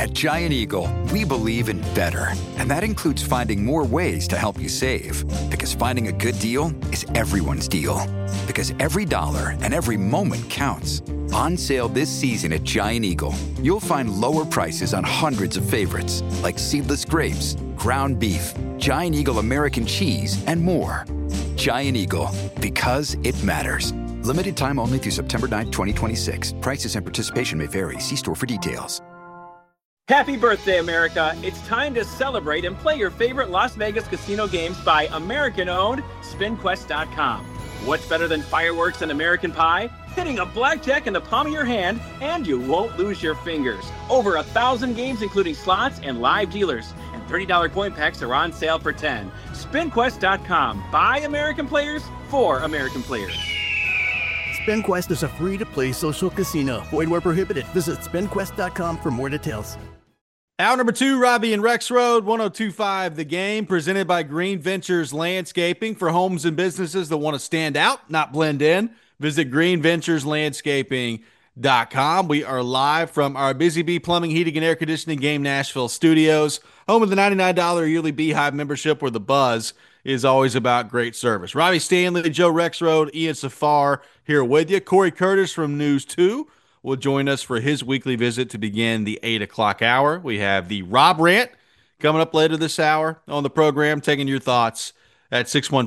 At Giant Eagle, we believe in better, and that includes finding more ways to help you save. Because finding a good deal is everyone's deal. Because every dollar and every moment counts. On sale this season at Giant Eagle, you'll find lower prices on hundreds of favorites, like seedless grapes, ground beef, Giant Eagle American cheese, and more. Giant Eagle, because it matters. Limited time only through September 9th, 2026. Prices and participation may vary. See store for details. Happy birthday, America. It's time to celebrate and play your favorite Las Vegas casino games by American-owned SpinQuest.com. What's better than fireworks and American pie? Hitting a blackjack in the palm of your hand, and you won't lose your fingers. Over 1,000 games, including slots and live dealers. And $30 coin packs are on sale for $10. SpinQuest.com. By American players, for American players. SpinQuest is a free-to-play social casino. Void where prohibited. Visit SpinQuest.com for more details. Hour number 2, Robbie and Rex Road, 102.5 The Game, presented by Green Ventures Landscaping for homes and businesses that want to stand out, not blend in. Visit greenventureslandscaping.com. We are live from our Busy Bee Plumbing, Heating, and Air Conditioning Game Nashville studios, home of the $99 yearly Beehive membership where the buzz is always about great service. Robbie Stanley, Joe Rexroad, Ian Safar here with you. Corey Curtis from News 2 will join us for his weekly visit to begin the 8 o'clock hour. We have the Rob Rant coming up later this hour on the program, taking your thoughts at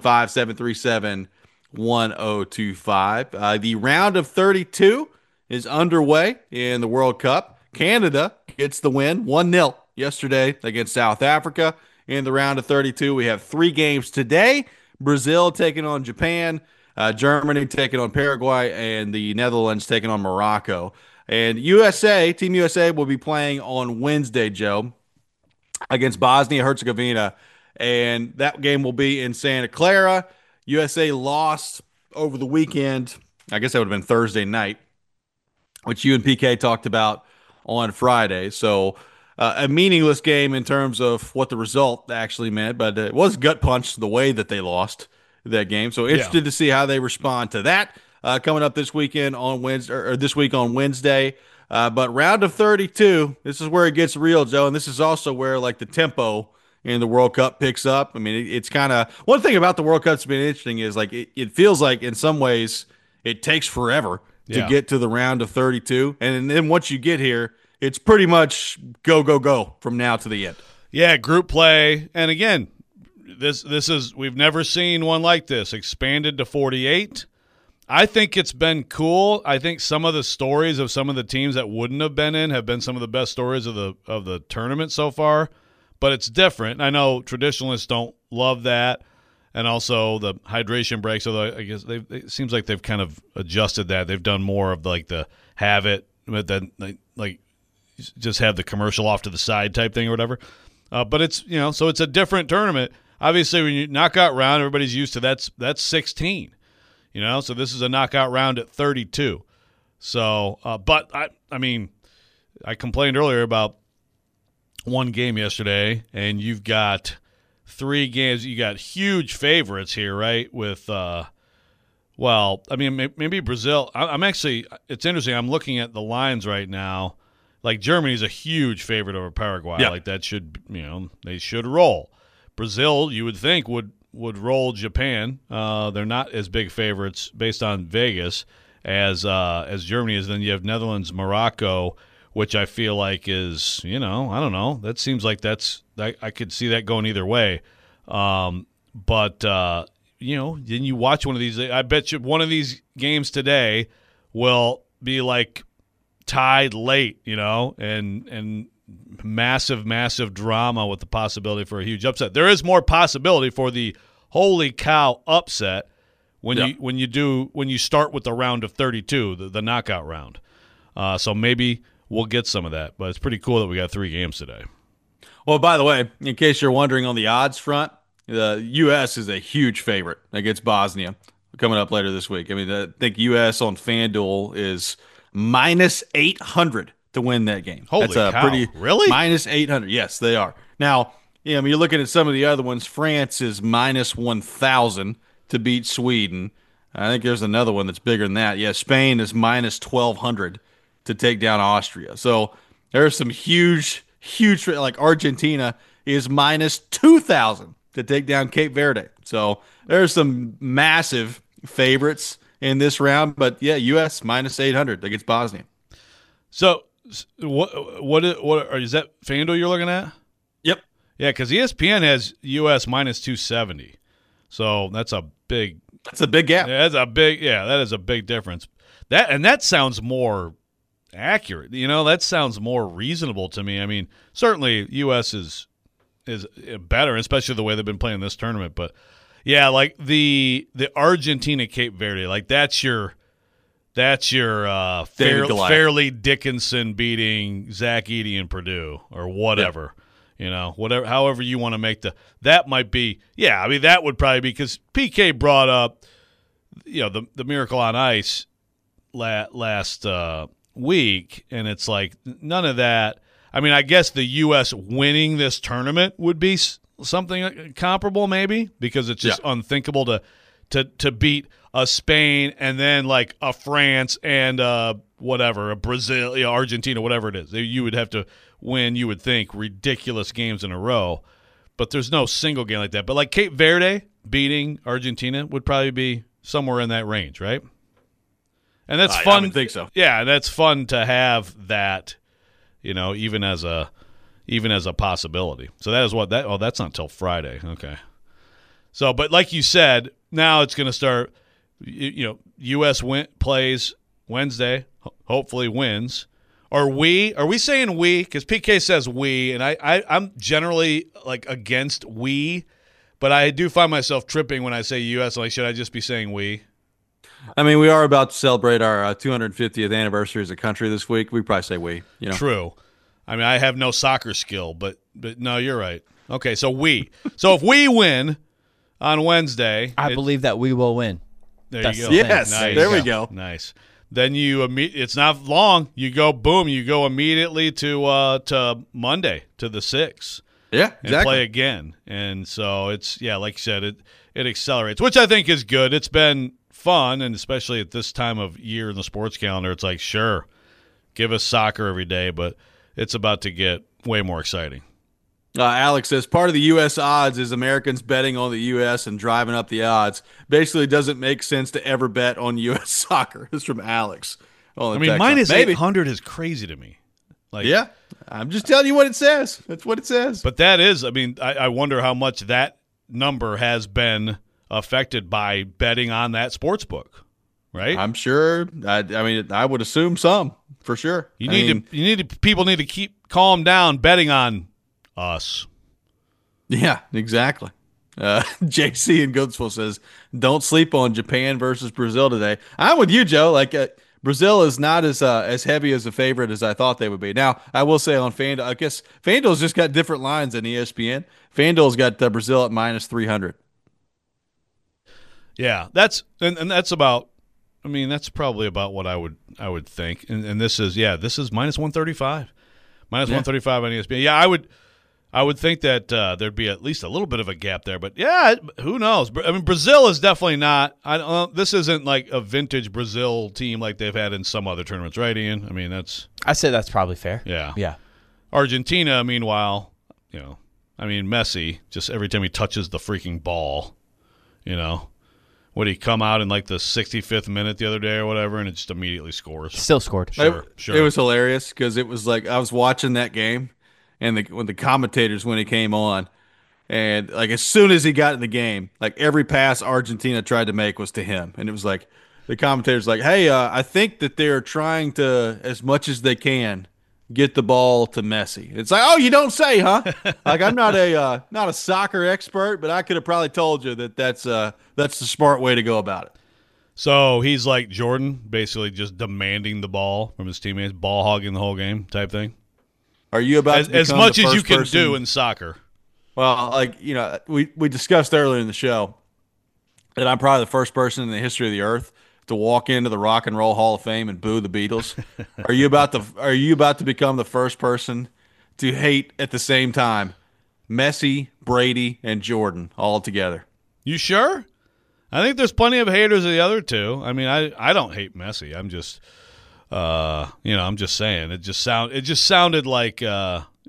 615-737-1025. The round of 32 is underway in the World Cup. Canada gets the win, 1-0 yesterday against South Africa. In the round of 32, we have 3 games today. Brazil taking on Japan, Germany taking on Paraguay, and the Netherlands taking on Morocco. And Team USA will be playing on Wednesday, Joe, against Bosnia-Herzegovina. And that game will be in Santa Clara. USA lost over the weekend. I guess that would have been Thursday night, which you and PK talked about on Friday. So a meaningless game in terms of what the result actually meant, but it was gut punch the way that they lost that game. So interested to see how they respond to that coming up this weekend on Wednesday, or this week on Wednesday. But round of 32, this is where it gets real, Joe, and this is also where like the tempo in the World Cup picks up. I mean, it's kind of one thing about the World Cup's been interesting is like it feels like in some ways it takes forever to get to the round of 32, and then once you get here, it's pretty much go, go, go from now to the end. Yeah, group play. And again, this is we've never seen one like this, expanded to 48. I think it's been cool. I think some of the stories of some of the teams that wouldn't have been in have been some of the best stories of the tournament so far. But it's different. I know traditionalists don't love that, and also the hydration breaks. Although I guess it seems like they've kind of adjusted that. They've done more of like the have it, but then like just have the commercial off to the side type thing or whatever. But it's so it's a different tournament. Obviously, when you knockout round, everybody's used to that's 16. So this is a knockout round at 32. So, but I mean, I complained earlier about one game yesterday, and you've got 3 games. You got huge favorites here, right? With, maybe Brazil. I'm actually, it's interesting. I'm looking at the lines right now. Like Germany's a huge favorite over Paraguay. Yeah. Like that should, they should roll. Brazil, you would think would roll Japan. They're not as big favorites based on Vegas as Germany is. Then you have Netherlands, Morocco, which I feel like is, I don't know. That seems like I could see that going either way. But then you watch one of these. I bet you one of these games today will be like tied late, and massive drama with the possibility for a huge upset. There is more possibility for the holy cow upset when you start with the round of 32, the knockout round. So maybe we'll get some of that, but it's pretty cool that we got 3 games today. Well, by the way, in case you're wondering on the odds front, the U.S. is a huge favorite against Bosnia coming up later this week. I mean, I think U.S. on FanDuel is minus 800 to win that game. Holy cow. Really? Minus 800. Yes, they are. Now, you're looking at some of the other ones. France is minus 1,000 to beat Sweden. I think there's another one that's bigger than that. Yeah, Spain is minus 1,200 to take down Austria. So there are some huge huge. Like Argentina is minus 2,000 to take down Cape Verde. So there's some massive favorites in this round. But yeah, U.S. minus 800 against Bosnia. So what is that FanDuel you're looking at? Yep. Yeah, because ESPN has U.S. minus 270. So that's a big. That's a big gap. That is a big difference. That sounds more accurate. That sounds more reasonable to me. I mean, certainly U.S. is better, especially the way they've been playing this tournament. But yeah, like the Argentina Cape Verde, like that's your Fairleigh Dickinson beating Zach Edey and Purdue or whatever. Yeah. Whatever, however you want to make that might be. Yeah, I mean that would probably be because PK brought up, the Miracle on Ice last week, and it's like none of that. I mean, I guess the U.S. winning this tournament would be something comparable, maybe, because it's just unthinkable to beat a Spain and then like a France and a Brazil, Argentina, whatever it is. You would have to win, you would think, ridiculous games in a row. But there's no single game like that. But like Cape Verde beating Argentina would probably be somewhere in that range, right? And that's fun. I would think so. Yeah, that's fun to have that, even as a possibility. So that is that's not until Friday. Okay. So, but like you said, now it's going to start. U.S. plays Wednesday, hopefully wins. Are we saying we? Because PK says we, and I'm generally like against we, but I do find myself tripping when I say U.S. Like, should I just be saying we? I mean, we are about to celebrate our 250th anniversary as a country this week. We probably say we. True. I mean, I have no soccer skill, but no, you're right. Okay, so we. So if we win on Wednesday, I believe that we will win. There you go. Yes, nice. There we go. Nice. Then it's not long. You go immediately to Monday, to the 6th. Yeah, exactly. And play again. And so it's, like you said, it accelerates, which I think is good. It's been fun, and especially at this time of year in the sports calendar, it's like, sure, give us soccer every day, but it's about to get way more exciting. Alex says part of the U.S. odds is Americans betting on the U.S. and driving up the odds. Basically, doesn't make sense to ever bet on U.S. soccer. This is from Alex. I mean, minus 800 is crazy to me. Like, yeah, I'm just telling you what it says. That's what it says. But that is, I mean, I wonder how much that number has been affected by betting on that sports book, right? I'm sure. I mean, I would assume some for sure. People need to keep calm down betting on us. Yeah, exactly. JC in Goodsville says, don't sleep on Japan versus Brazil today. I'm with you, Joe. Like, Brazil is not as heavy as a favorite as I thought they would be. Now, I will say on FanDuel, I guess FanDuel's just got different lines than ESPN. FanDuel's got Brazil at minus 300. Yeah, that's about. I mean, that's probably about what I would think. And this is minus 135, minus 135 on ESPN. Yeah, I would think that there'd be at least a little bit of a gap there, but yeah, who knows? I mean, Brazil is definitely not. This isn't like a vintage Brazil team like they've had in some other tournaments, right, Ian? I mean, I say that's probably fair. Yeah. Argentina, meanwhile, Messi, just every time he touches the freaking ball, would he come out in like the 65th minute the other day or whatever, and it just immediately scores? Still scored. Sure. It was hilarious because it was like I was watching that game. And when the commentators, when he came on, and like as soon as he got in the game, like every pass Argentina tried to make was to him. And it was like the commentators like, hey, I think that they're trying to, as much as they can, get the ball to Messi. It's like, oh, you don't say, huh? Like I'm not a soccer expert, but I could have probably told you that's the smart way to go about it. So he's like Jordan, basically just demanding the ball from his teammates, ball hogging the whole game type thing. Are you about as much as you can do in soccer? Well, like we discussed earlier in the show that I'm probably the first person in the history of the earth to walk into the Rock and Roll Hall of Fame and boo the Beatles. Are you about to become the first person to hate at the same time Messi, Brady, and Jordan all together? You sure? I think there's plenty of haters of the other two. I mean, I don't hate Messi. I'm just. I'm just saying. It just sounded like,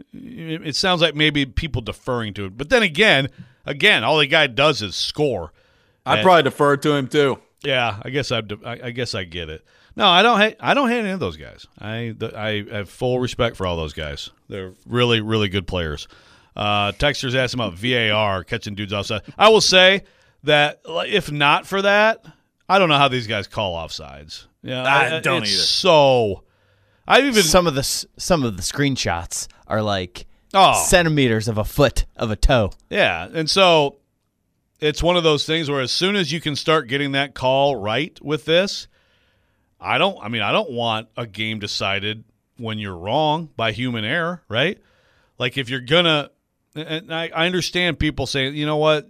it sounds like maybe people deferring to it. But then again, all the guy does is score. I'd probably defer to him too. Yeah, I guess I get it. No, I don't hate any of those guys. I have full respect for all those guys. They're really, really good players. Texters asked about VAR catching dudes offside. I will say that if not for that, I don't know how these guys call offsides. Yeah, I don't either. So some of the screenshots are like centimeters of a foot of a toe. Yeah, and so it's one of those things where as soon as you can start getting that call right with this, I don't want a game decided when you're wrong by human error, right? Like if you're gonna, and I understand people saying, you know what,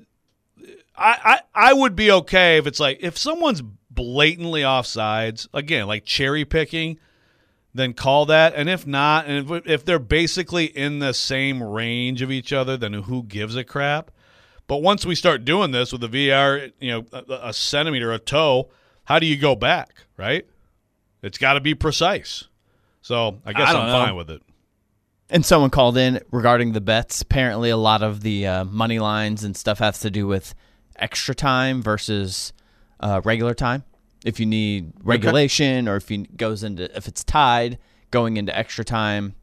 I would be okay if it's like if someone's blatantly offsides, again, like cherry picking, then call that. And if not, and if they're basically in the same range of each other, then who gives a crap? But once we start doing this with the VR, a centimeter, a toe, how do you go back, right? It's got to be precise. So I guess I'm fine with it. And someone called in regarding the bets. Apparently a lot of the money lines and stuff has to do with extra time versus regular time. If you need regulation or if it's tied going into extra time.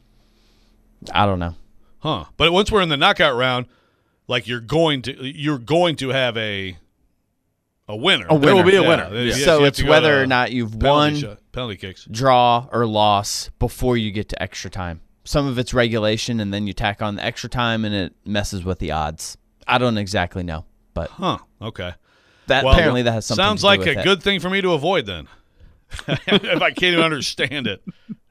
I don't know. Huh. But once we're in the knockout round, like you're going to have a winner. There will be a winner. Yeah. So it's whether or not you've won, penalty kicks, draw, or loss before you get to extra time. Some of it's regulation, and then you tack on the extra time, and it messes with the odds. I don't exactly know, but okay. Apparently that has something. Sounds to do like with a good thing for me to avoid then, if I can't even understand it.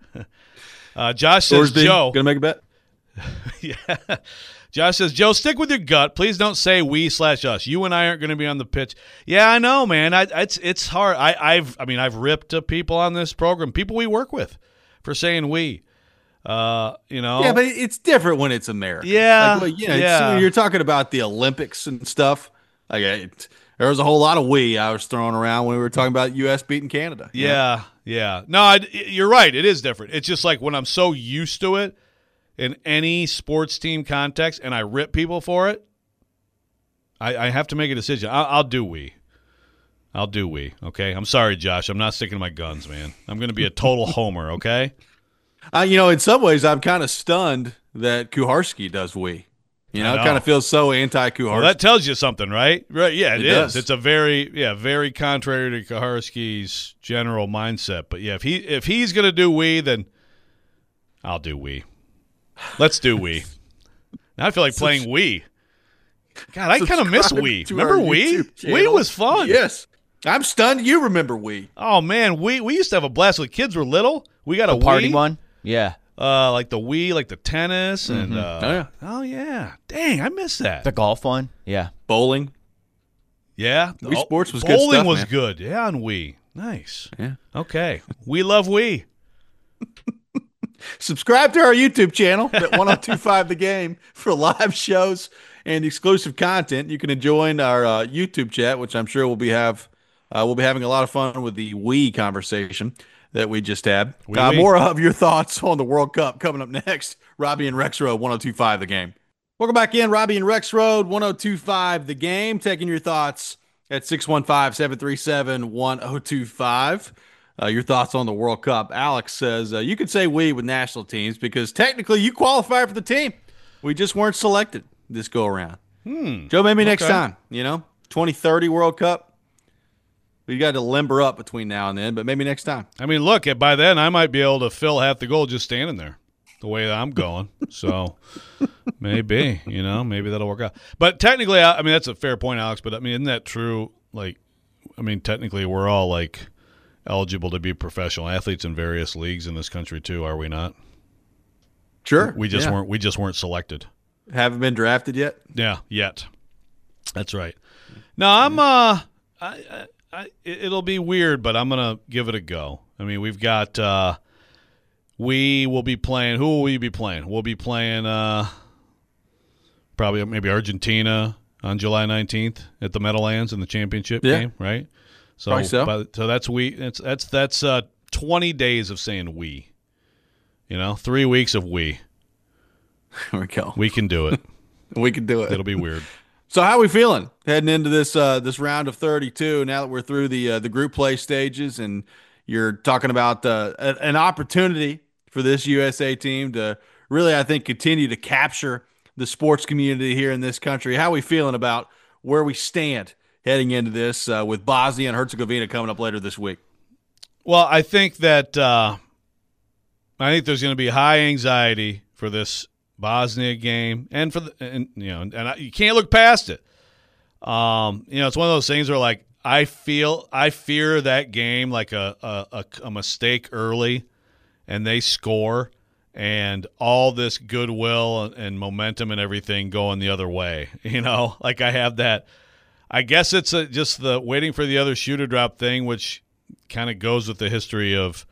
Josh says, Joe, gonna make a bet. Yeah. Josh says, Joe, stick with your gut. Please don't say we/us. You and I aren't going to be on the pitch. Yeah, I know, man. It's hard. I've ripped people on this program, people we work with, for saying we. Yeah, but it's different when it's America. Yeah, when you're talking about the Olympics and stuff. There was a whole lot of we I was throwing around when we were talking about U.S. beating Canada. Yeah. No, you're right. It is different. It's just like when I'm so used to it in any sports team context, and I rip people for it, I have to make a decision. I'll do we. Okay? I'm sorry, Josh. I'm not sticking to my guns, man. I'm going to be a total homer, okay? In some ways, I'm kind of stunned that Kuharski does we. It kind of feels so anti-Kuharski. Well, that tells you something, right? Right? Yeah, it is. Does. It's a very contrary to Kuharski's general mindset. But yeah, if he's going to do we, then I'll do we. Let's do we. Now I feel like playing we. God, I kind of miss we. Remember we? We was fun. Yes. I'm stunned you remember we. Oh, man. We used to have a blast when kids were little. We got a party Wii. one. Yeah. Like the Wii, like the tennis. And Oh, yeah. Dang, I miss that. The golf one. Yeah. Bowling. Yeah. Wii Sports was good stuff, Bowling was man. good. Yeah, on Wii. Nice. Yeah. Okay. We love Wii. Subscribe to our YouTube channel at 1025 The Game for live shows and exclusive content. You can join our YouTube chat, which I'm sure we'll be having a lot of fun with the Wii conversation that we just had. More of your thoughts on the World Cup coming up next. Robbie and Rex Road, 1025 The Game. Welcome back in, Robbie and Rex Road, 1025 The Game. Taking your thoughts at 615-737-1025. Your thoughts on the World Cup. Alex says, you could say we with national teams because technically you qualify for the team. We just weren't selected this go around. Joe, maybe next time, 2030 World Cup. We got to limber up between now and then, but maybe next time. I mean, look, by then I might be able to fill half the goal just standing there the way that I'm going. So maybe, maybe that'll work out. But technically, that's a fair point, Alex, but isn't that true? Technically we're all eligible to be professional athletes in various leagues in this country too, are we not? Sure. We just weren't selected. Haven't been drafted yet? Yeah, yet. That's right. No, it'll be weird, but I'm going to give it a go. We've got we will be playing. Who will we be playing? We'll be playing probably maybe Argentina on July 19th at the Meadowlands in the championship game, right? So that's that's 20 days of saying we. 3 weeks of we. There we go. We can do it. We can do it. It'll be weird. So how are we feeling heading into this round of 32? Now that we're through the group play stages, and you're talking about an opportunity for this USA team to really, I think, continue to capture the sports community here in this country. How are we feeling about where we stand heading into this with Bosnia and Herzegovina coming up later this week? Well, I think that there's going to be high anxiety for this Bosnia game, and you can't look past it. It's one of those things where, like, I fear that game like a mistake early, and they score, and all this goodwill and momentum and everything going the other way. Like, I have that. I guess it's just the waiting for the other shoe to drop thing, which kind of goes with the history of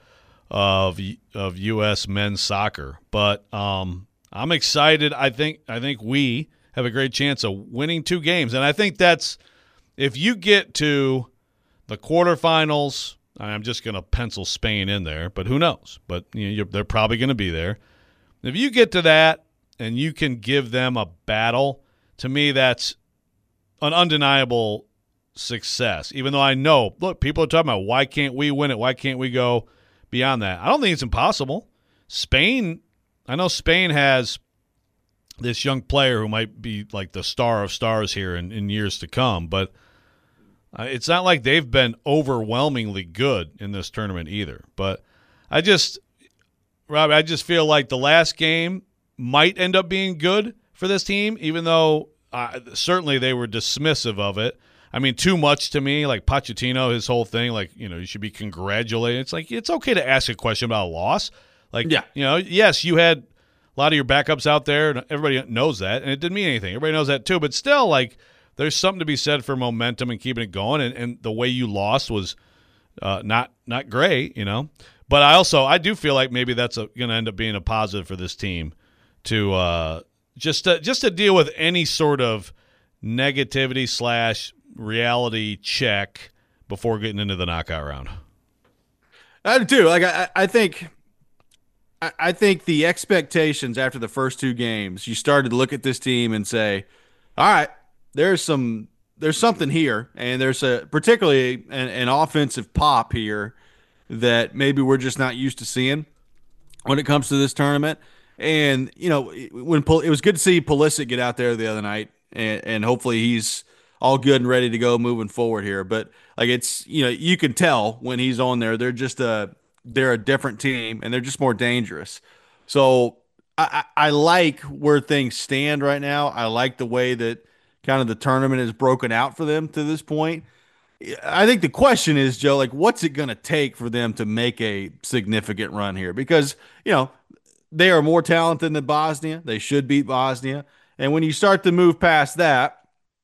U.S. men's soccer, but I'm excited. I think we have a great chance of winning 2 games. And I think that's, if you get to the quarterfinals, I'm just going to pencil Spain in there, but who knows? But they're probably going to be there. If you get to that and you can give them a battle, to me that's an undeniable success. Even though I know, look, people are talking about, why can't we win it? Why can't we go beyond that? I don't think it's impossible. I know Spain has this young player who might be like the star of stars here in years to come, but it's not like they've been overwhelmingly good in this tournament either. But Robbie, I just feel like the last game might end up being good for this team, even though certainly they were dismissive of it. I mean, too much to me, like Pochettino, his whole thing, like, you should be congratulated. It's like, it's okay to ask a question about a loss. Like, yes, you had a lot of your backups out there, and everybody knows that, and it didn't mean anything. Everybody knows that too, but still, like, there's something to be said for momentum and keeping it going, and the way you lost was not great, But I do feel like maybe that's going to end up being a positive for this team to just to deal with any sort of negativity / reality check before getting into the knockout round. I do too. Like, I think the expectations after the first 2 games, you started to look at this team and say, all right, there's something here, and there's particularly an offensive pop here that maybe we're just not used to seeing when it comes to this tournament. And, it was good to see Pulisic get out there the other night, and hopefully he's all good and ready to go moving forward here. But, like, it's, you can tell when he's on there, they're a different team, and they're just more dangerous. So I like where things stand right now. I like the way that kind of the tournament is broken out for them to this point. I think the question is, Joe, like, what's it going to take for them to make a significant run here? Because, they are more talented than Bosnia. They should beat Bosnia. And when you start to move past that,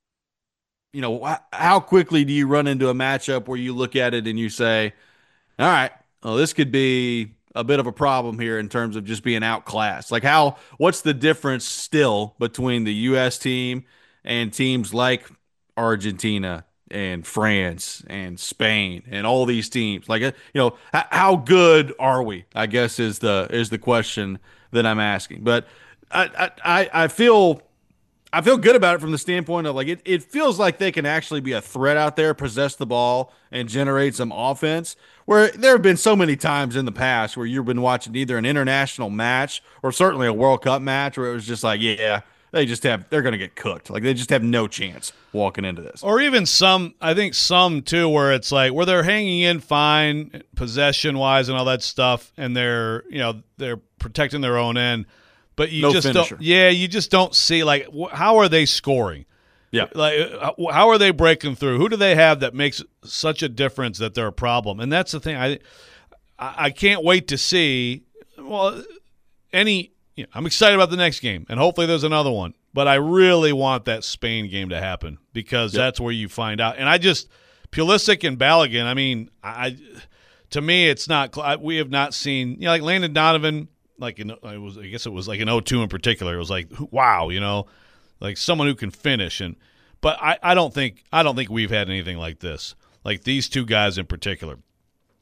how quickly do you run into a matchup where you look at it and you say, all right, well, this could be a bit of a problem here in terms of just being outclassed. Like, what's the difference still between the U.S. team and teams like Argentina and France and Spain and all these teams? Like, how good are we, I guess, is the question that I'm asking. But I feel good about it from the standpoint of, like, it feels like they can actually be a threat out there, possess the ball, and generate some offense, where there have been so many times in the past where you've been watching either an international match or certainly a World Cup match where it was just like, they're going to get cooked. Like, they just have no chance walking into this. Or even I think some too, where it's like, where they're hanging in fine possession-wise and all that stuff, and they're protecting their own end. But you just don't see, like, how are they scoring? Yeah. Like, how are they breaking through? Who do they have that makes such a difference that they're a problem? And that's the thing. I can't wait to see. Well, I'm excited about the next game, and hopefully there's another one. But I really want that Spain game to happen, because that's where you find out. And Pulisic and Balogun, I mean, to me, it's not. We have not seen, like, Landon Donovan. Like, I guess it was like in 02 in particular. It was like, wow, like someone who can finish. But I don't think we've had anything like this. Like, these 2 guys in particular.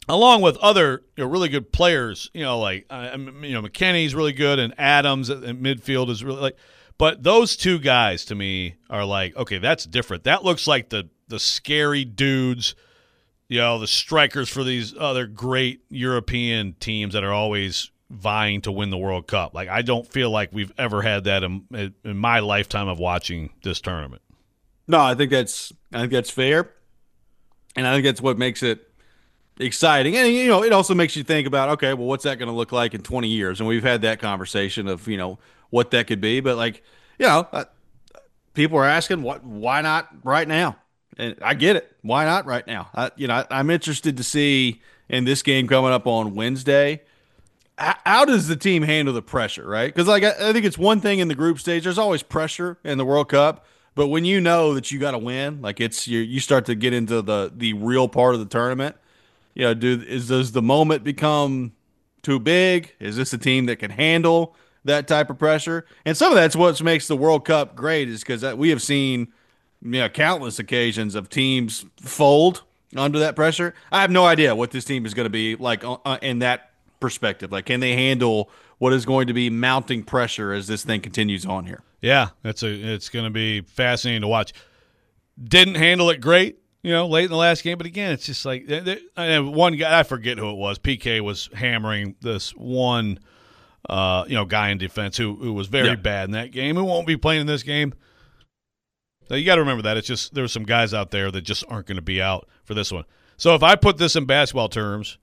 along with other really good players. Like McKinney's really good, and Adams in midfield is really like. But those two guys to me are like, okay, that's different. That looks like the scary dudes, the strikers for these other great European teams that are always vying to win the World Cup. Like, I don't feel like we've ever had that in my lifetime of watching this tournament. No, I think that's fair, and I think that's what makes it exciting. And it also makes you think about, okay, well, what's that going to look like in 20 years? And we've had that conversation of what that could be, but like people are asking why not right now? And I get it. Why not right now? I'm interested to see in this game coming up on Wednesday. How does the team handle the pressure, right? Because I think it's one thing in the group stage. There's always pressure in the World Cup, but when you know that you got to win, like you start to get into the real part of the tournament. Does the moment become too big? Is this a team that can handle that type of pressure? And some of that's what makes the World Cup great, is because we have seen countless occasions of teams fold under that pressure. I have no idea what this team is going to be like in that perspective. Like, can they handle what is going to be mounting pressure as this thing continues on here? Yeah, it's going to be fascinating to watch. Didn't handle it great, late in the last game, but again, it's just like one guy, I forget who it was. PK was hammering this one guy in defense who was very bad in that game, who won't be playing in this game. So you got to remember that. It's just there's some guys out there that just aren't going to be out for this one. So if I put this in basketball terms,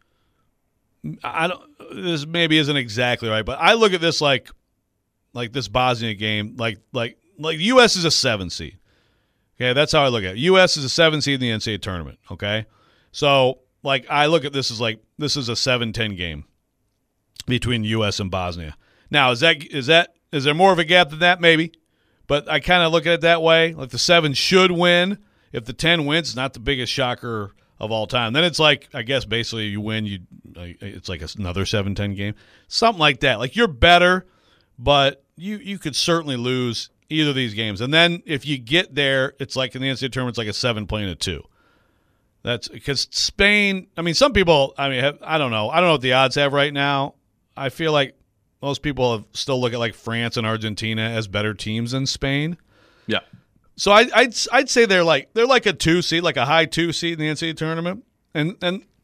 this maybe isn't exactly right, but I look at this like this Bosnia game, like U.S. is a 7 seed. Okay, that's how I look at it. U.S. is a 7 seed in the NCAA tournament. Okay, so like I look at this as like this is a 7-10 game between U.S. and Bosnia. Now, is there more of a gap than that? Maybe. But I kind of look at it that way. Like the 7 should win. If the 10 wins, it's not the biggest shocker of all time. Then it's like, I guess basically you win, it's like another 7-10 game. Something like that. Like you're better, but you could certainly lose either of these games. And then if you get there, it's like in the NCAA tournament, it's like a 7 playing a 2. That's because Spain, some people, I don't know. I don't know what the odds have right now. I feel like most people still look at like France and Argentina as better teams than Spain. Yeah. So I'd say they're like a 2 seed, like a high 2 seed in the NCAA tournament, and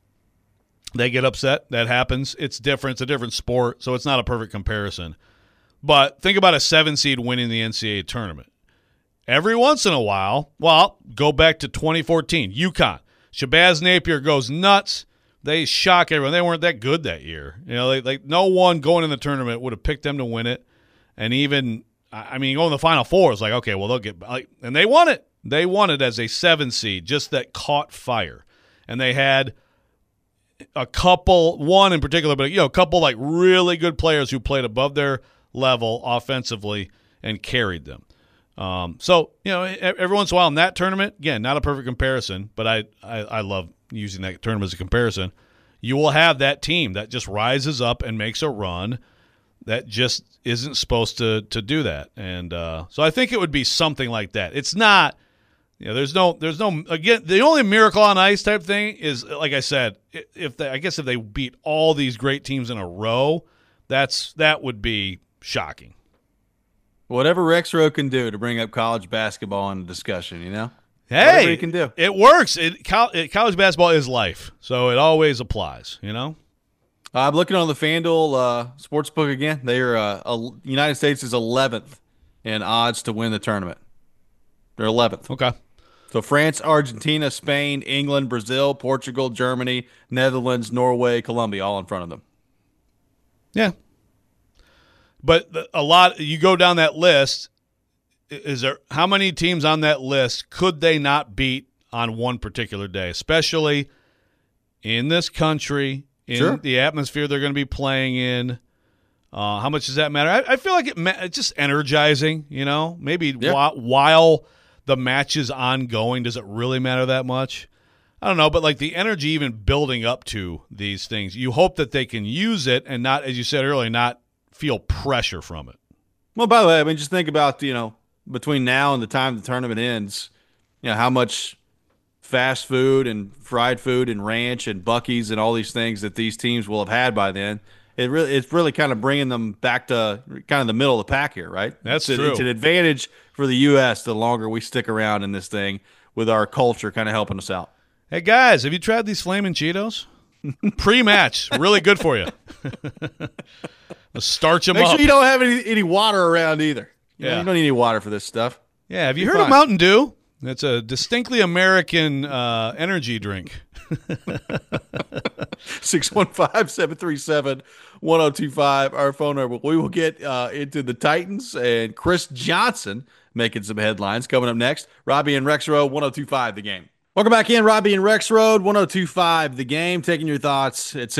they get upset. That happens. It's different. It's a different sport, so it's not a perfect comparison. But think about a 7 seed winning the NCAA tournament. Every once in a while, go back to 2014, UConn. Shabazz Napier goes nuts. They shock everyone. They weren't that good that year. Like no one going in the tournament would have picked them to win it. And even, going to the Final Four is like, okay, well, they'll get – and they won it. They won it as a 7 seed, just that caught fire. And they had a couple – one in particular, but, a couple like really good players who played above their level offensively and carried them. So, every once in a while in that tournament, again, not a perfect comparison, but I love – using that tournament as a comparison, you will have that team that just rises up and makes a run that just isn't supposed to do that. And so I think it would be something like that. It's not, there's no, again, the only miracle on ice type thing is, like I said, if they beat all these great teams in a row, that would be shocking. Whatever Rexroad can do to bring up college basketball in the discussion, Hey, whatever you can do. It works. College basketball is life, so it always applies, I'm looking on the FanDuel Sportsbook again. They are United States is 11th in odds to win the tournament. They're 11th. Okay. So France, Argentina, Spain, England, Brazil, Portugal, Germany, Netherlands, Norway, Colombia, all in front of them. Yeah. But you go down that list, is there how many teams on that list could they not beat on one particular day, especially in this country, in the atmosphere they're going to be playing in? How much does that matter? I feel like it's just energizing, maybe while the match is ongoing, does it really matter that much? I don't know, but like the energy even building up to these things, you hope that they can use it and not, as you said earlier, not feel pressure from it. Well, by the way, just think about, between now and the time the tournament ends, how much fast food and fried food and ranch and Buc-ee's and all these things that these teams will have had by then. It's really kind of bringing them back to kind of the middle of the pack here, right? That's true. It's an advantage for the U.S. the longer we stick around in this thing with our culture kind of helping us out. Hey, guys, have you tried these Flamin' Cheetos? Pre-match, really good for you. Starch them Make up. sure you don't have any water around either. You don't need any water for this stuff. Yeah, have you heard of Mountain Dew? It's a distinctly American energy drink. 615-737-1025, our phone number. We will get into the Titans and Chris Johnson making some headlines coming up next. Robbie and Rex Road, 1025 The Game. Welcome back in, Robbie and Rex Road, 1025 The Game. Taking your thoughts at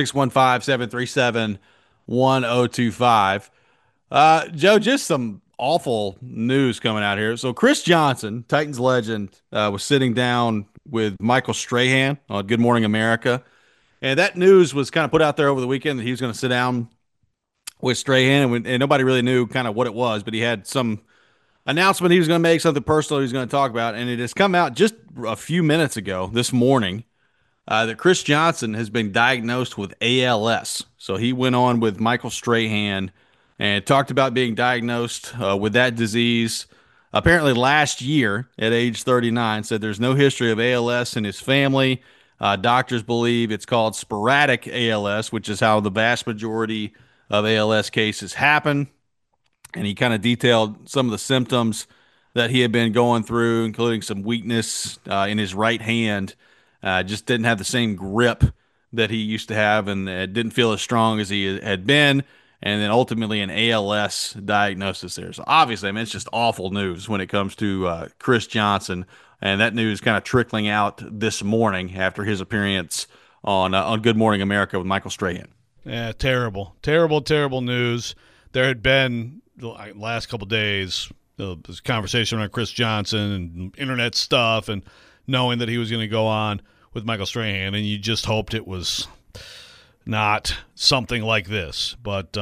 615-737-1025. Joe, just some awful news coming out here. So Chris Johnson, Titans legend, was sitting down with Michael Strahan on Good Morning America. And that news was kind of put out there over the weekend that he was going to sit down with Strahan, and nobody really knew kind of what it was, but he had some announcement he was going to make, something personal he was going to talk about. And it has come out just a few minutes ago this morning that Chris Johnson has been diagnosed with ALS. So he went on with Michael Strahan and talked about being diagnosed with that disease apparently last year at age 39. Said there's no history of ALS in his family. Doctors believe it's called sporadic ALS, which is how the vast majority of ALS cases happen. And he kind of detailed some of the symptoms that he had been going through, including some weakness in his right hand. Just didn't have the same grip that he used to have, and didn't feel as strong as he had been. And then ultimately an ALS diagnosis there. So obviously, I mean, it's just awful news when it comes to Chris Johnson. And that news kind of trickling out this morning after his appearance on Good Morning America with Michael Strahan. Yeah, terrible news. There had been the last couple of days this conversation around Chris Johnson and internet stuff, and knowing that he was going to go on with Michael Strahan, and you just hoped it was not something like this. But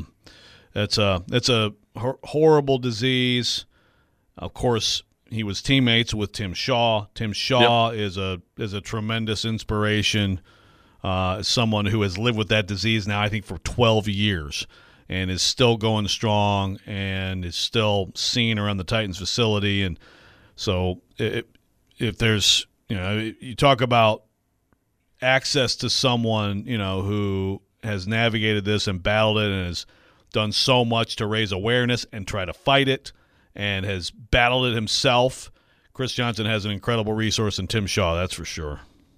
it's a horrible disease. Of course, he was teammates with Tim Shaw. Tim Shaw is a tremendous inspiration. Someone who has lived with that disease now, I think, for 12 years, and is still going strong and is still seen around the Titans facility. And so if there's, you talk about access to someone, who has navigated this and battled it and has done so much to raise awareness and try to fight it and has battled it himself, Chris Johnson has an incredible resource in Tim Shaw, that's for sure.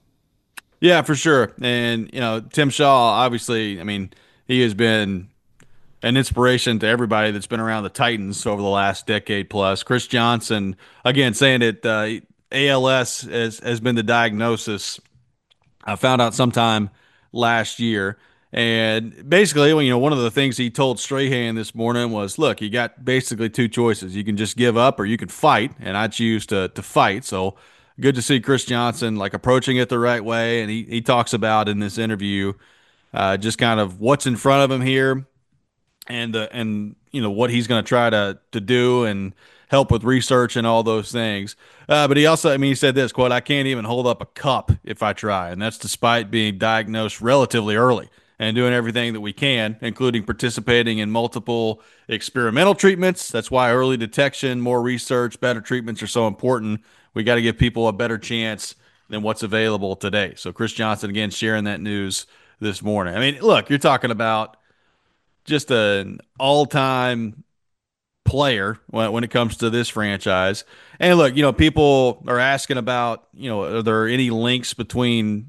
Yeah, for sure. And, Tim Shaw, obviously, I mean, he has been an inspiration to everybody that's been around the Titans over the last decade plus. Chris Johnson, again, saying that ALS has been the diagnosis. I found out sometime last year. And basically, one of the things he told Strahan this morning was, look, you got basically two choices. You can just give up or you can fight, and I choose to fight. So good to see Chris Johnson approaching it the right way. And he talks about in this interview just kind of what's in front of him here and what he's going to try to do and help with research and all those things. But he also, he said this, quote, I can't even hold up a cup if I try. And that's despite being diagnosed relatively early and doing everything that we can, including participating in multiple experimental treatments. That's why early detection, more research, better treatments are so important. We got to give people a better chance than what's available today. So Chris Johnson, again, sharing that news this morning. Look, you're talking about just an all-time player when it comes to this franchise. And look, people are asking about, are there any links between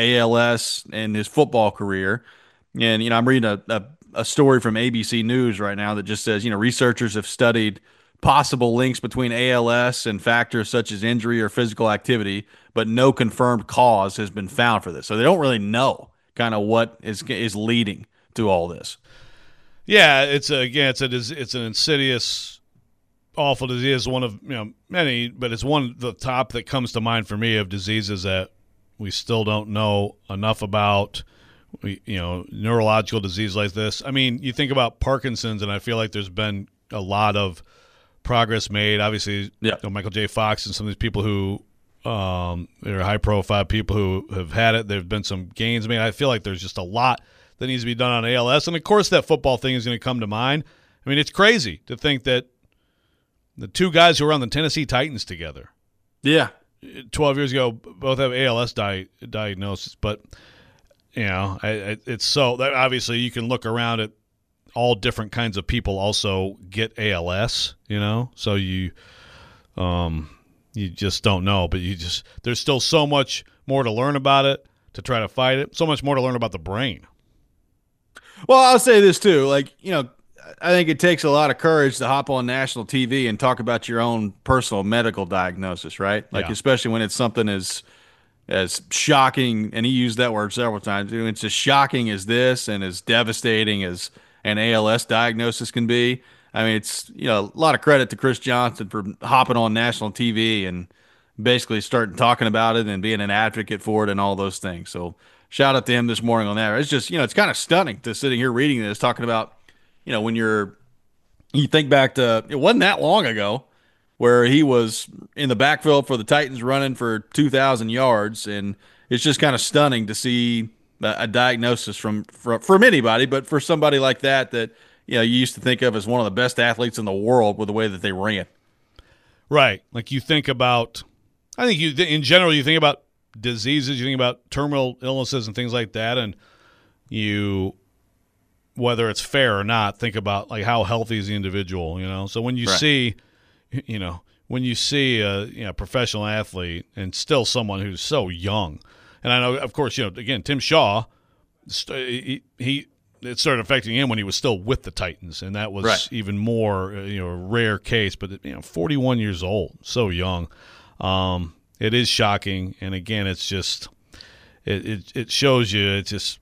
ALS and his football career? And, I'm reading a story from ABC News right now that just says, researchers have studied possible links between ALS and factors such as injury or physical activity, but no confirmed cause has been found for this. So they don't really know kind of what is leading to all this. Yeah, it's an insidious, awful disease. One of many, but it's one of the top that comes to mind for me of diseases that we still don't know enough about. Neurological disease like this. You think about Parkinson's, and I feel like there's been a lot of progress made. Obviously, Michael J. Fox and some of these people who There are high-profile people who have had it. There have been some gains. I mean, I feel like there's just a lot that needs to be done on ALS. And, of course, that football thing is going to come to mind. I mean, it's crazy to think that the two guys who were on the Tennessee Titans together 12 years ago both have ALS diagnosis. But, it's so – obviously you can look around at all different kinds of people also get ALS, So you just don't know. But there's still so much more to learn about it, to try to fight it, so much more to learn about the brain. Well, I'll say this too. I think it takes a lot of courage to hop on national TV and talk about your own personal medical diagnosis, right? Especially when it's something as shocking, and he used that word several times. It's as shocking as this and as devastating as an ALS diagnosis can be. I mean, it's a lot of credit to Chris Johnson for hopping on national TV and basically starting talking about it and being an advocate for it and all those things. So shout out to him this morning on that. It's just it's kind of stunning to sitting here reading this, talking about when you think back to, it wasn't that long ago where he was in the backfield for the Titans running for 2,000 yards. And it's just kind of stunning to see a diagnosis from anybody, but for somebody like that you used to think of as one of the best athletes in the world with the way that they ran. Right. Like you think about, I think in general, you think about diseases, you think about terminal illnesses and things like that. And whether it's fair or not, think about like how healthy is the individual, So when you see, when you see a professional athlete and still someone who's so young, and I know, of course, again, Tim Shaw, it started affecting him when he was still with the Titans, and that was even more, a rare case. But 41 years old, so young, it is shocking. And again, it's just it shows you. It's just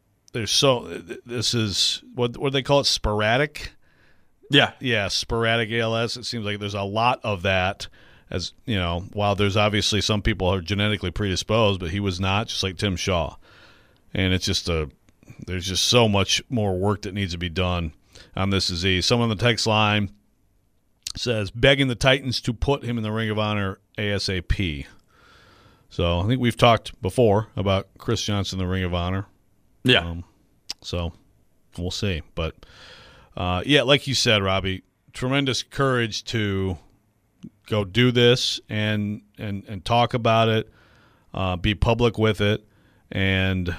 this is what they call it, sporadic. Yeah, sporadic ALS. It seems like there's a lot of that. As while there's obviously some people are genetically predisposed, but he was not, just like Tim Shaw. And it's just there's just so much more work that needs to be done on this disease. Someone on the text line says, begging the Titans to put him in the Ring of Honor ASAP. So I think we've talked before about Chris Johnson in the Ring of Honor. Yeah. So we'll see. But, like you said, Robbie, tremendous courage to go do this and talk about it, be public with it. And,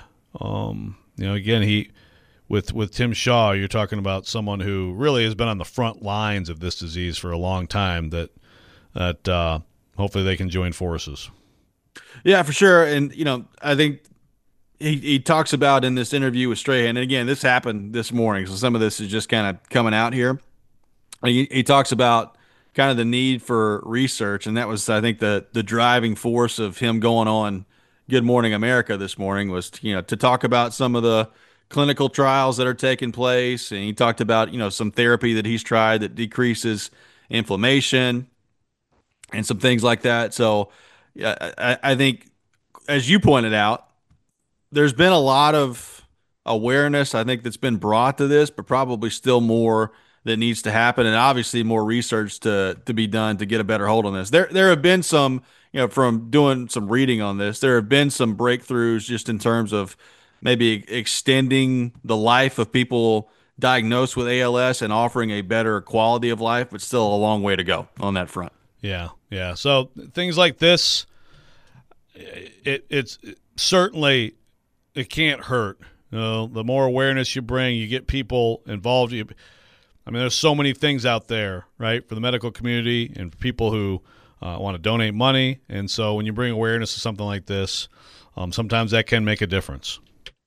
again, with Tim Shaw, you're talking about someone who really has been on the front lines of this disease for a long time that hopefully they can join forces. Yeah, for sure. And, I think he talks about in this interview with Strahan, and again, this happened this morning, so some of this is just kind of coming out here. He talks about kind of the need for research, and that was, I think, the driving force of him going on Good Morning America this morning was, to talk about some of the clinical trials that are taking place. And he talked about, some therapy that he's tried that decreases inflammation and some things like that. So I think, as you pointed out, there's been a lot of awareness, I think, that's been brought to this, but probably still more that needs to happen, and obviously more research to be done to get a better hold on this. There have been some, from doing some reading on this, there have been some breakthroughs just in terms of maybe extending the life of people diagnosed with ALS and offering a better quality of life, but still a long way to go on that front. Yeah. So things like this, it's certainly, it can't hurt. The more awareness you bring, you get people involved. There's so many things out there, right, for the medical community and people who want to donate money. And so when you bring awareness to something like this, sometimes that can make a difference.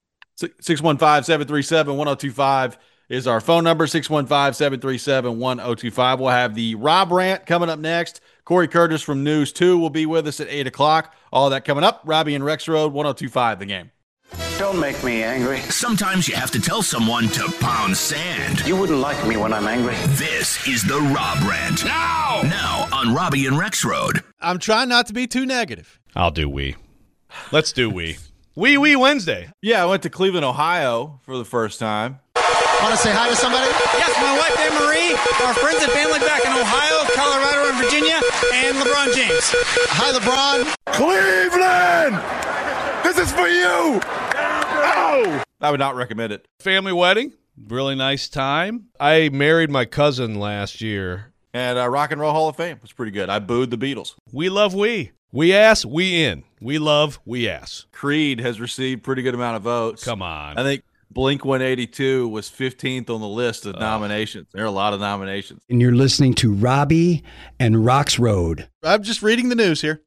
615-737-1025 is our phone number, 615-737-1025. We'll have the Rob Rant coming up next. Corey Curtis from News 2 will be with us at 8 o'clock. All that coming up. Robbie and Rex Road, 1025 The Game. Don't make me angry. Sometimes you have to tell someone to pound sand. You wouldn't like me when I'm angry. This is the Rob Rant. Now on Robbie and Rex Road. I'm trying not to be too negative. I'll do we. Let's do we. We Wednesday. Yeah, I went to Cleveland, Ohio for the first time. Want to say hi to somebody? Yes, my wife Anne-Marie, our friends and family back in Ohio, Colorado, and Virginia, and LeBron James. Hi, LeBron. Cleveland! This is for you! Oh! I would not recommend it. Family wedding, really nice time. I married my cousin last year. And Rock and Roll Hall of Fame was pretty good. I booed the Beatles. We love we. We ass, we in. We love, we ass. Creed has received pretty good amount of votes. Come on. I think Blink-182 was 15th on the list of nominations. There are a lot of nominations. And you're listening to Robbie and Rock's Road. I'm just reading the news here.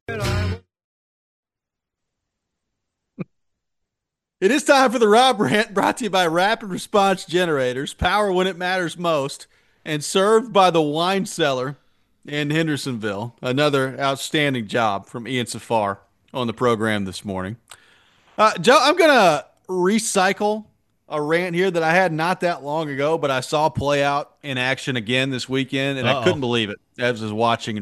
It is time for the Rob Rant, brought to you by Rapid Response Generators, power when it matters most, and served by the Wine Cellar in Hendersonville. Another outstanding job from Ian Safar on the program this morning. Joe, I'm going to recycle a rant here that I had not that long ago, but I saw play out in action again this weekend, and I couldn't believe it as I was watching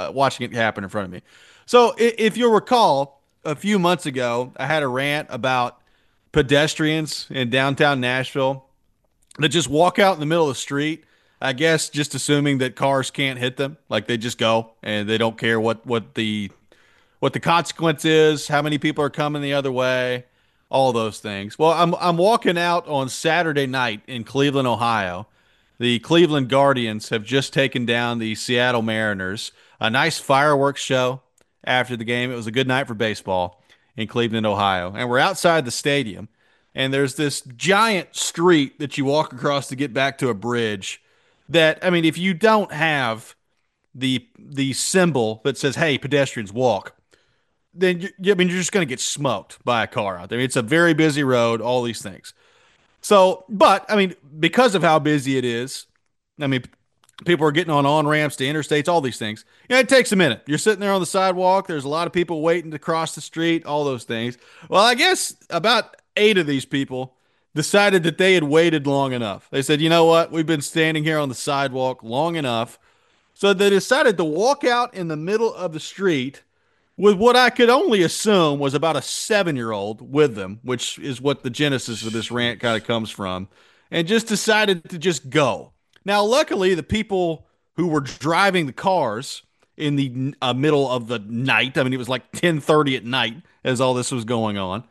it happen in front of me. So if you'll recall, a few months ago, I had a rant about pedestrians in downtown Nashville that just walk out in the middle of the street, I guess just assuming that cars can't hit them. Like they just go and they don't care what the consequence is, how many people are coming the other way, all those things. Well, I'm walking out on Saturday night in Cleveland, Ohio. The Cleveland Guardians have just taken down the Seattle Mariners. A nice fireworks show after the game. It was a good night for baseball in Cleveland, Ohio. And we're outside the stadium, and there's this giant street that you walk across to get back to a bridge that, I mean, if you don't have the symbol that says, hey, pedestrians walk, then you're just going to get smoked by a car out there. It's a very busy road, all these things. So, but, I mean, because of how busy it is, I mean, people are getting on ramps to interstates, all these things. Yeah, it takes a minute. You're sitting there on the sidewalk. There's a lot of people waiting to cross the street, all those things. Well, I guess about 8 of these people decided that they had waited long enough. They said, you know what? We've been standing here on the sidewalk long enough. So they decided to walk out in the middle of the street with what I could only assume was about a 7-year-old with them, which is what the genesis of this rant kind of comes from, and just decided to just go. Now, luckily, the people who were driving the cars in the middle of the night, I mean, it was like 10:30 at night as all this was going on,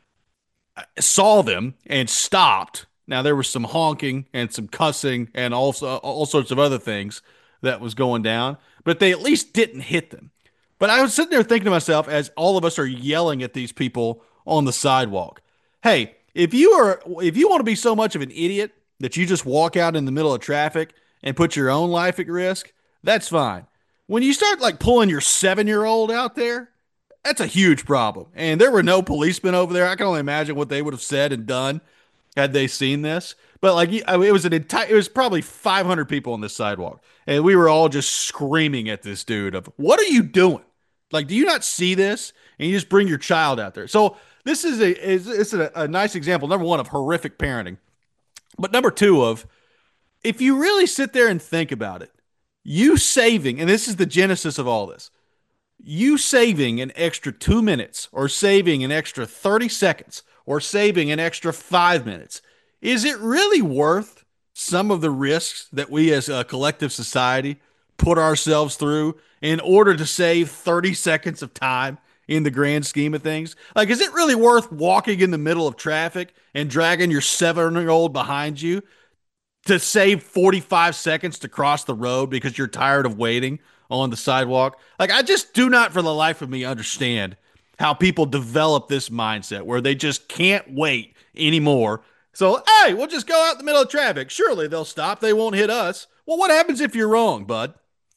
saw them and stopped. Now, there was some honking and some cussing and also all sorts of other things that was going down, but they at least didn't hit them. But I was sitting there thinking to myself, as all of us are yelling at these people on the sidewalk, hey, if you want to be so much of an idiot that you just walk out in the middle of traffic and put your own life at risk, that's fine. When you start like pulling your 7-year-old out there, that's a huge problem. And there were no policemen over there. I can only imagine what they would have said and done had they seen this. But like, it was probably 500 people on this sidewalk, and we were all just screaming at this dude of, what are you doing? Like, do you not see this? And you just bring your child out there. So this is a nice example, number one, of horrific parenting. But number two of, if you really sit there and think about it, you saving, and this is the genesis of all this, you saving an extra 2 minutes or saving an extra 30 seconds or saving an extra 5 minutes, is it really worth some of the risks that we as a collective society put ourselves through in order to save 30 seconds of time in the grand scheme of things? Like, is it really worth walking in the middle of traffic and dragging your 7-year-old behind you to save 45 seconds to cross the road because you're tired of waiting on the sidewalk? Like, I just do not for the life of me understand how people develop this mindset where they just can't wait anymore. So, hey, we'll just go out in the middle of traffic. Surely they'll stop. They won't hit us. Well, what happens if you're wrong, bud?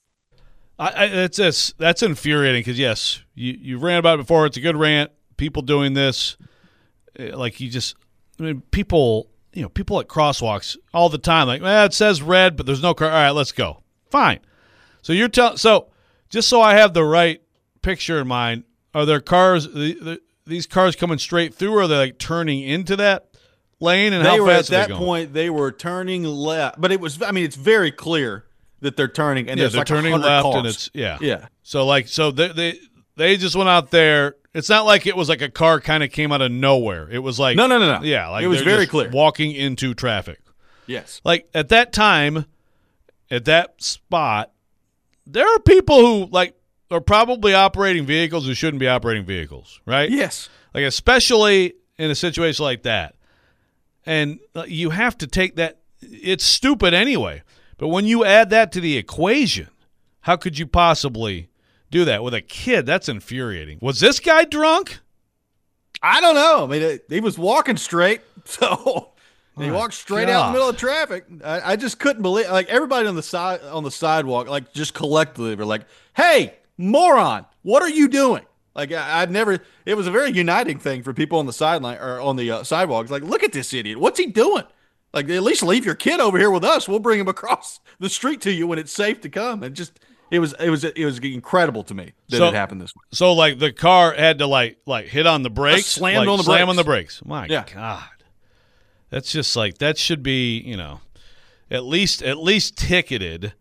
That's infuriating because, yes, you ran about it before. It's a good rant. People doing this, like people at crosswalks all the time, like, it says red, but there's no car. All right, let's go. Fine. So you're just so I have the right picture in mind, are there cars, these cars coming straight through, or are they like turning into that lane? And how fast are they going? At that point, they were turning left, but it's very clear that they're turning, and there's they're like turning 100 left, cars. and it's yeah. So they just went out there. It's not like it was like a car kind of came out of nowhere. It was like no. Yeah, like it was very clear, walking into traffic. Yes, like at that time, at that spot, there are people who like are probably operating vehicles who shouldn't be operating vehicles, right? Yes. Like, especially in a situation like that. And you have to take that. It's stupid anyway. But when you add that to the equation, how could you possibly do that with a kid? That's infuriating. Was this guy drunk? I don't know. I mean, he was walking straight, so he walked straight out in the middle of traffic. I just couldn't believe. Like, everybody on the sidewalk, like, just collectively were like, "Hey, moron, what are you doing?" Like, I've never. It was a very uniting thing for people on the sideline or on the sidewalks. Like, look at this idiot. What's he doing? Like, at least leave your kid over here with us. We'll bring him across the street to you when it's safe to come. And just. It was incredible to me that it happened this way. So, like, the car had to like hit on the brakes, slam on the brakes. My God, that's just like, that should be, at least ticketed,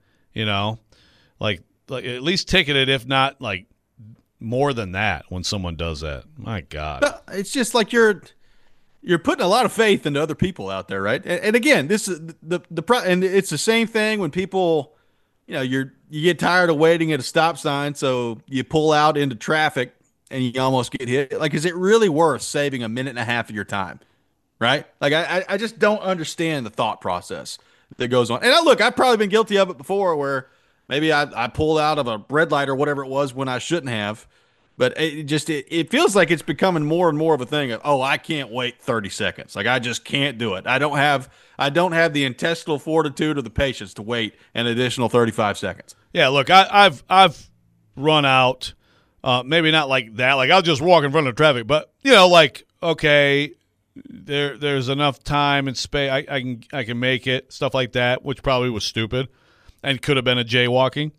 like at least ticketed, if not like more than that when someone does that. My God, it's just like you're putting a lot of faith into other people out there, right? And again, this is and it's the same thing when people. You get tired of waiting at a stop sign, so you pull out into traffic and you almost get hit. Like, is it really worth saving a minute and a half of your time? Right? Like, I just don't understand the thought process that goes on. And I've probably been guilty of it before where maybe I pulled out of a red light or whatever it was when I shouldn't have. But it feels like it's becoming more and more of a thing of, I can't wait 30 seconds. Like, I just can't do it. I don't have the intestinal fortitude or the patience to wait an additional 35 seconds. Yeah, look, I've run out, maybe not like that. Like, I'll just walk in front of traffic, but like, okay, there's enough time and space. I can make it, stuff like that, which probably was stupid and could have been a jaywalking.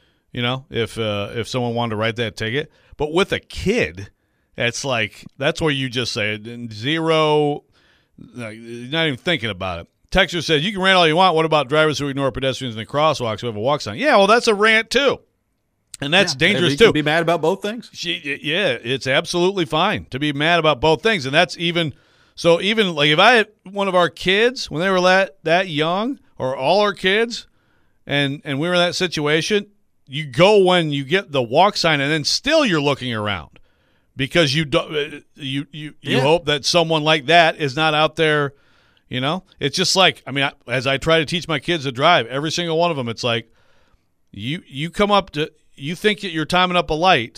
If someone wanted to write that ticket. But with a kid, it's like, that's where you just say zero, like, you're not even thinking about it. Texter says, you can rant all you want. What about drivers who ignore pedestrians in the crosswalks who have a walk sign? Yeah, well, that's a rant too. And that's dangerous too. You can be mad about both things. Yeah, it's absolutely fine to be mad about both things. And that's even like, if I had one of our kids when they were that young, or all our kids, and we were in that situation, you go when you get the walk sign, and then still you're looking around because you hope that someone like that is not out there. It's just like, as I try to teach my kids to drive, every single one of them, it's like you come up to, you think that you're timing up a light.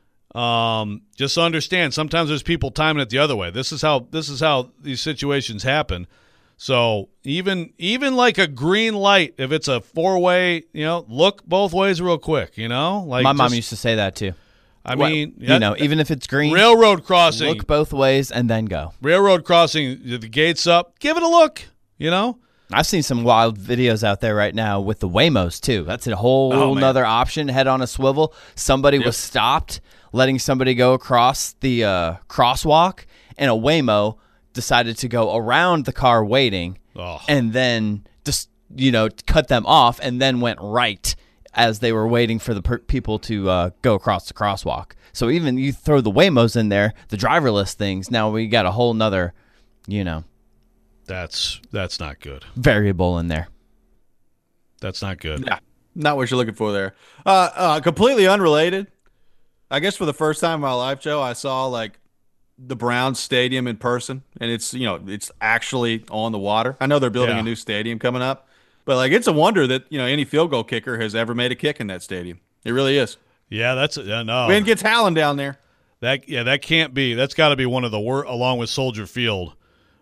Just understand, sometimes there's people timing it the other way. This is how these situations happen. So even like a green light, if it's a four-way, look both ways real quick, Like, my mom used to say that too. Even if it's green, railroad crossing, look both ways and then go. Railroad crossing, the gate's up, give it a look, I've seen some wild videos out there right now with the Waymos too. That's a whole nother option, head on a swivel. Somebody was stopped letting somebody go across the crosswalk, and a Waymo decided to go around the car waiting and then just, cut them off, and then went right as they were waiting for the people to go across the crosswalk. So even you throw the Waymos in there, the driverless things, now we got a whole nother, That's not good. Variable in there. That's not good. Yeah, not what you're looking for there. Completely unrelated. I guess for the first time in my life, Joe, I saw like the Browns stadium in person, and it's actually on the water. I know they're building a new stadium coming up, but like, it's a wonder that any field goal kicker has ever made a kick in that stadium. It really is. Yeah, that's no. Wind gets howling down there. That can't be. That's got to be one of the worst, along with Soldier Field,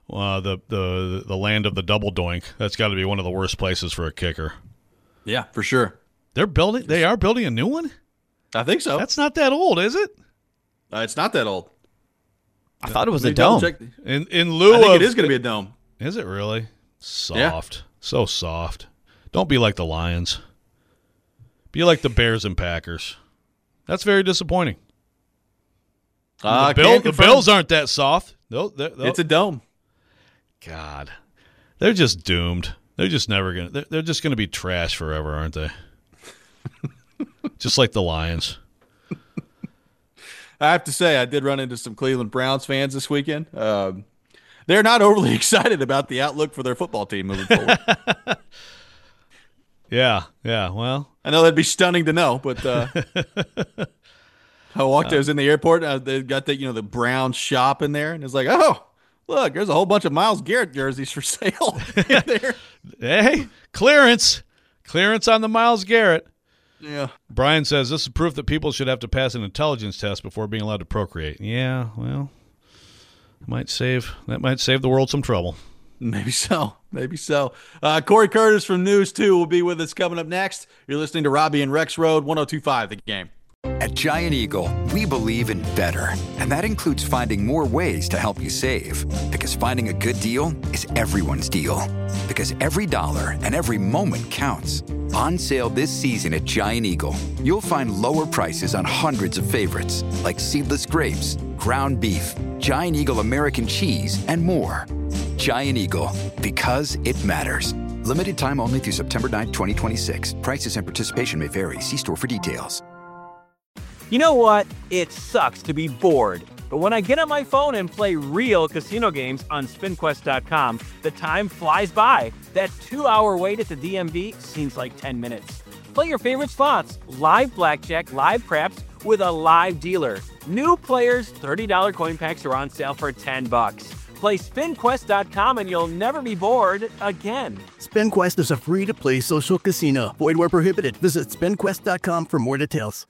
the land of the double doink. That's got to be one of the worst places for a kicker. Yeah, for sure. They are building a new one? I think so. That's not that old, is it? It's not that old. I thought it was a dome. In lieu I think it is going to be a dome. Is it really? Soft. Yeah. So soft. Don't be like the Lions. Be like the Bears and Packers. That's very disappointing. The Bills aren't that soft. It's a dome. God. They're just doomed. They're just never going to – they're just going to be trash forever, aren't they? Just like the Lions. I have to say, I did run into some Cleveland Browns fans this weekend. They're not overly excited about the outlook for their football team moving forward. Yeah. Well, I know that'd be stunning to know, but I walked. I was in the airport. They got the brown shop in there, and it's like, oh, look, there's a whole bunch of Myles Garrett jerseys for sale in there. Hey, clearance on the Myles Garrett. Yeah. Brian says this is proof that people should have to pass an intelligence test before being allowed to procreate. Yeah, well, that might save the world some trouble. Maybe so. Corey Curtis from News 2 will be with us coming up next. You're listening to Robbie and Rex Road, 102.5 The Game. At Giant Eagle, we believe in better, and that includes finding more ways to help you save. Because finding a good deal is everyone's deal. Because every dollar and every moment counts. On sale this season at Giant Eagle, you'll find lower prices on hundreds of favorites, like seedless grapes, ground beef, Giant Eagle American cheese, and more. Giant Eagle, because it matters. Limited time only through September 9th, 2026. Prices and participation may vary. See store for details. You know what? It sucks to be bored. But when I get on my phone and play real casino games on SpinQuest.com, the time flies by. That 2-hour wait at the DMV seems like 10 minutes. Play your favorite slots, live blackjack, live craps, with a live dealer. New players, $30 coin packs are on sale for $10. Play SpinQuest.com and you'll never be bored again. SpinQuest is a free-to-play social casino. Void where prohibited. Visit SpinQuest.com for more details.